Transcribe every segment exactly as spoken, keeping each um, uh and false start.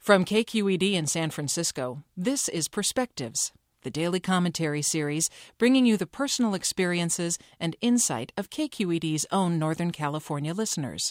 From K Q E D in San Francisco, this is Perspectives, the daily commentary series bringing you the personal experiences and insight of K Q E D's own Northern California listeners.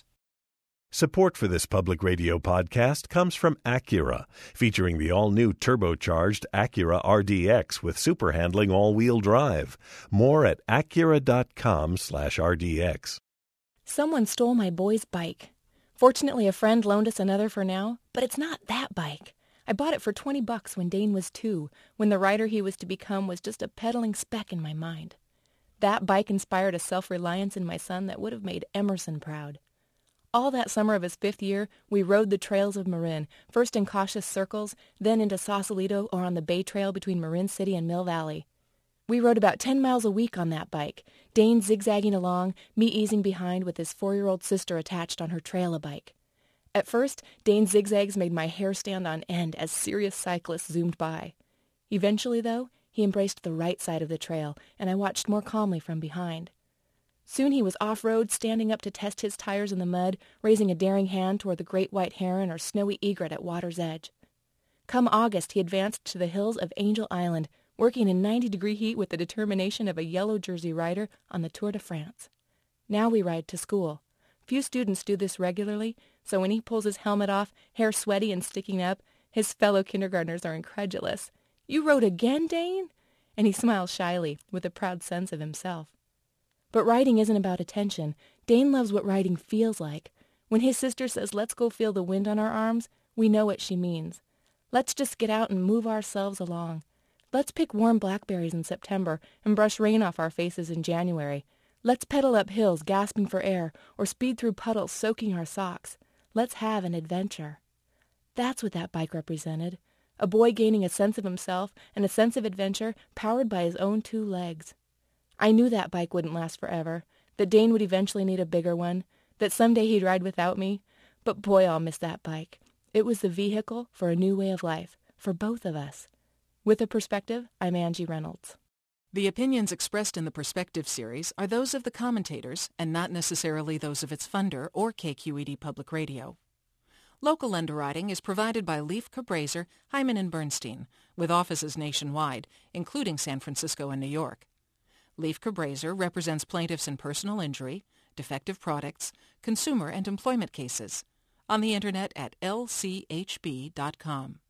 Support for this public radio podcast comes from Acura, featuring the all-new turbocharged Acura R D X with super handling all-wheel drive. More at acura.com slash RDX. Someone stole my boy's bike. Fortunately, a friend loaned us another for now, but it's not that bike. I bought it for twenty bucks when Dane was two, when the rider he was to become was just a pedaling speck in my mind. That bike inspired a self-reliance in my son that would have made Emerson proud. All that summer of his fifth year, we rode the trails of Marin, first in cautious circles, then into Sausalito or on the Bay Trail between Marin City and Mill Valley. We rode about ten miles a week on that bike, Dane zigzagging along, me easing behind with his four-year-old sister attached on her trail-a-bike. At first, Dane's zigzags made my hair stand on end as serious cyclists zoomed by. Eventually, though, he embraced the right side of the trail, and I watched more calmly from behind. Soon he was off-road, standing up to test his tires in the mud, raising a daring hand toward the great white heron or snowy egret at water's edge. Come August, he advanced to the hills of Angel Island, working in ninety-degree heat with the determination of a yellow jersey rider on the Tour de France. Now we ride to school. Few students do this regularly, so when he pulls his helmet off, hair sweaty and sticking up, his fellow kindergartners are incredulous. "You rode again, Dane?" And he smiles shyly, with a proud sense of himself. But riding isn't about attention. Dane loves what riding feels like. When his sister says, "Let's go feel the wind on our arms," we know what she means. Let's just get out and move ourselves along. Let's pick warm blackberries in September and brush rain off our faces in January. Let's pedal up hills gasping for air or speed through puddles soaking our socks. Let's have an adventure. That's what that bike represented. A boy gaining a sense of himself and a sense of adventure powered by his own two legs. I knew that bike wouldn't last forever, that Dane would eventually need a bigger one, that someday he'd ride without me. But boy, I'll miss that bike. It was the vehicle for a new way of life, for both of us. With a Perspective, I'm Angie Reynolds. The opinions expressed in the Perspective series are those of the commentators and not necessarily those of its funder or K Q E D Public Radio. Local underwriting is provided by Leif Cabraser, Hyman and Bernstein, with offices nationwide, including San Francisco and New York. Leif Cabraser represents plaintiffs in personal injury, defective products, consumer and employment cases, on the Internet at L C H B dot com.